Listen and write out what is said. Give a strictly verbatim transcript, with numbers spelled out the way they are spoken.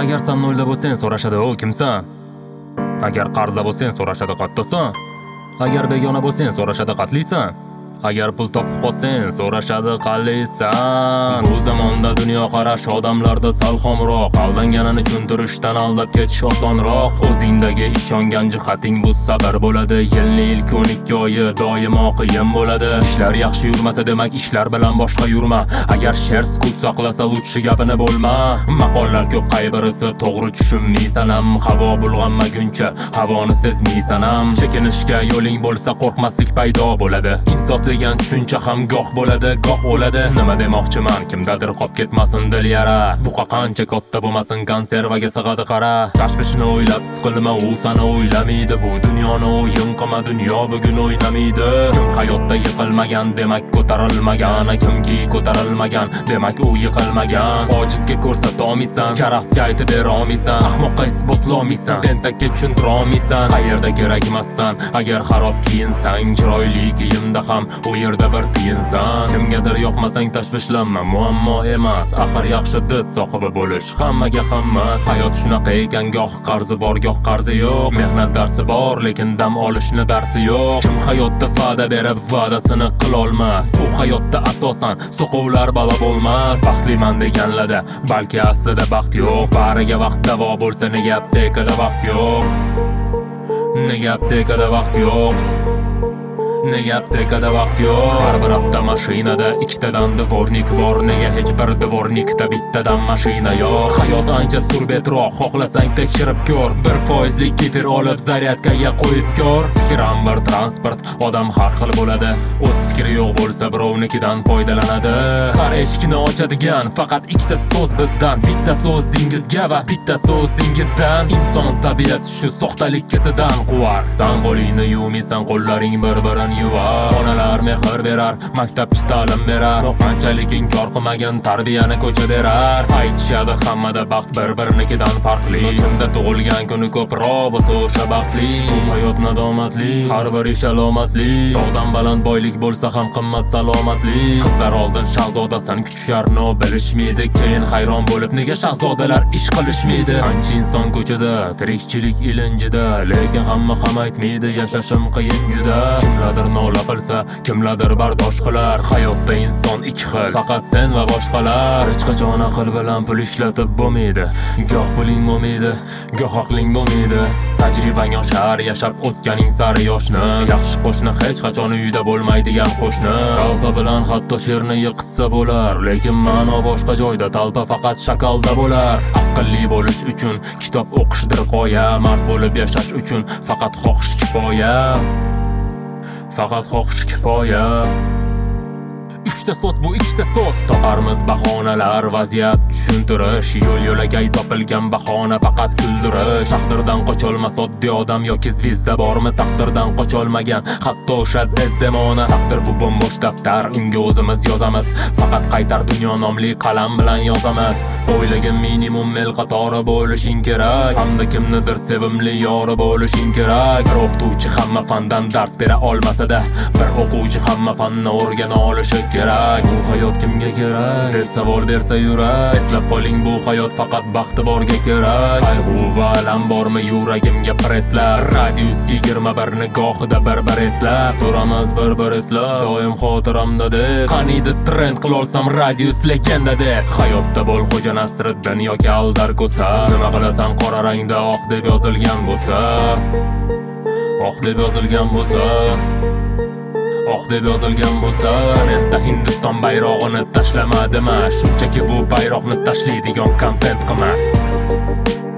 Agar sen nolda bo'lsang so'rashadi o kimsan? Agar qarzda bo'lsang so'rashadi qattasan? Agar begona bo'lsang so'rashadi qatlisan? Agar pul topib qolsang so'rashadi qallisan. Bu zamonda dunyo qarash odamlarda sal xomroq, aldanganini tushuntirishdan aldab ketish osonroq. O'zingdagi ishongan jihating bu sabr bo'ladi. Yilning ilk o'n ikki oyi doimo qiyin bo'ladi. Ishlar yaxshi yurmasa demak ishlar bilan boshqa yurma. Agar sher sukut saqlasa lutchi gapini bo'lma. Maqollar ko'p, qaybirisi to'g'ri tushunmaysan ham. Havo bulg'anmaguncha havoni sezmaysan ham. Chekinishga yo'ling bo'lsa qo'rqmaslik paydo bo'ladi. Insof degan tushuncha ham goh bo'ladi, goh o'ladi. Nima demoqchiman, kimdadir qolib ketmasin dil yara. Buqa qancha katta bo'lmasin konservaga sig'adi qara. Tashvishni o'ylab siqilma, u seni o'ylamaydi. Bu dunyoni o'yin qilma, dunyo bugun o'ynamaydi. Kim hayotda yiqilmagan demak ko'tarilmagan, kimki ko'tarilmagan demak u yiqilmagan. Ojizga ko'rsata olmaysan, karaxtga aytib bera olmaysan, ahmoqqa isbotlay olmaysan, tentakka tushuntira olmaysan. Qayerda kerakmassan, agar xarob kiyinsang, chiroyli kiyimda ham u yerda bir tiyinsan. Kimgadir yoqmasang tashvishlanma, muammo emas. Axir yaxshi did sohibi bo'lish hammaga hammas. Hayot shunaqa ekan, goh qarzi bor, goh qarzi yo'q. Mehnat darsi bor, lekin dam olishni darsi yo'q. Kim hayotda va'da berib va'dasini qila olmas? Bu hayotda asosan soqovlar balo bo'lmas. Baxtliman deganlarda balki aslida baxt yo'q. Bariga vaqt davo bo'lsa nega aptekada vaqt yo'q? Nega aptekada vaqt yo'q? Nega aptekada vaqt yo'q? Har bir avtomashinada ikkitadan dvornik bor. Nega hech bir dvornikda bittadan mashina yo'q? Hayot ancha surbetroq, xohlasang tekshirib ko'r. Bir foizlik kefir olib zaryadkaga qo'yib ko'r. Fikr ham bir transport, odam har xil bo'ladi. O'z fikri yo'q bo'lsa birovnikidan foydalanadi. Har eshikni ochadigan faqat ikkita so'z bizdan. Bitta so'zingizga va bitta so'zingizdan. Inson tabiat shu soxtalik ketidan quvar. San qo'lingni yuvmaysan, qo'llaring bir-birini yuvar. Onalar mehr berar, maktabchi ta'lim berar. Qanchalik inkor qilmagan tarbiyani ko'cha berar. Aytishadi hammada baxt bir-birinikidan farqli. Kimda tug'ilgan kuni ko'proq bo'lsa o'sha baxtli. Bu hayot nadomatli, har bir ish alomatli. Tog'dan baland boylik bo'lsa ham qimmat salomatlik. Qizlar oldin shahzodasan kutisharni bilishmaydi. Keyin hayron bo'lib nega shahzodalar ish qilishmaydi. Qancha inson ko'chada, tirikchilik ilinjida, lekin hamma ham aytmaydi yashashim qiyin juda. Kimlardir nola qilsa, kimlardir bardosh qilar. Hayotda inson ikki xil, faqat sen va boshqalar. Hech qachon aql bilan pul ishlatib bo'lmaydi. Goh puling bo'lmaydi, goh aqling bo'lmaydi. Tajribang oshar, yashab o'tganing sari yoshni. Yaxshi qo'shni hech qachon uyda bo'lmaydigan qo'shni. Talpa bilan hatto sherni yiqitsa bo'lar, lekin ma'no boshqa joyda. Talpa faqat shakalda bo'lar. Aqlli bo'lish uchun kitob o'qishdir qoya. Mard bo'lib yashash uchun faqat xohish kifoya. Faqat xohish kifoya. Uchta so'z bu ikkita so'z. Toparmiz bahonalar, vaziyat tushuntirish. Yo'l yo'lagay topilgan bahona faqat kuldirish. Taqdirdan qocholmas oddiy odam yoki zvizda bormi? Taqdirdan qocholmagan hatto o'sha Dezdemona. Taqdir bu bo'mbo'sh daftar, unga o'zimiz yozamiz. Faqat qaytar dunyo nomli qalam bilan yozamiz. O'ylagan minimum mel qatori bo'lishing kerak. Hamda kimnidir sevimli yori bo'lishing kerak. Bir o'qituvchi hamma fandan dars bera olmasa-da, bir o'quvchi hamma fanni o'rgana olishi kerak. Bu hayot kimga kerak deb savol bersa yurak. Eslab qoling, bu hayot faqat baxti borga kerak. Qayg'u va alam bormi yuragimga preslab. Radius yigirma bir nigohida bir-bir eslab turamiz, bir-bir eslab. Doim xotiramda deb qaniydi trend qilolsam radius legenda deb. Hayotda bo'l xo'ja Nasriddin yoki Aldar Ko'sa. Nima qilasan qora rangda oq deb yozilgan bo'lsa, oq deb yozilgan bo'lsa, oq deb yozilgan bo'lsa. Menda Hindiston bayrog'ini tashlamadimi? Shunchaki bu bayroqni tashlaydigan kontent qilma.